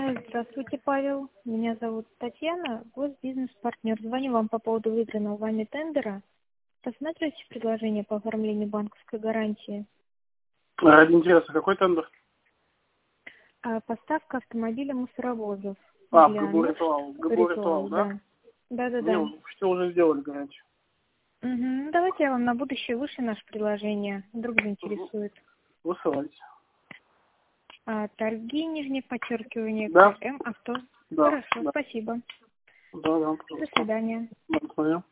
Здравствуйте, Павел. Меня зовут Татьяна, госбизнес-партнер. Звоню вам по поводу выигранного вами тендера. Рассматриваете предложение по оформлению банковской гарантии? Ради интереса, какой тендер? Поставка автомобиля мусоровозов. В для ГБУ «Ритуал». ГБУ «Ритуал», да? Да. Что уже сделали гарантию? Давайте я вам на будущее вышлю наше предложение. Вдруг заинтересует. Высылайте. Торги, нижнее подчеркивание, Да. КМ авто. Да. Хорошо, Да. спасибо. Да, До свидания. До свидания.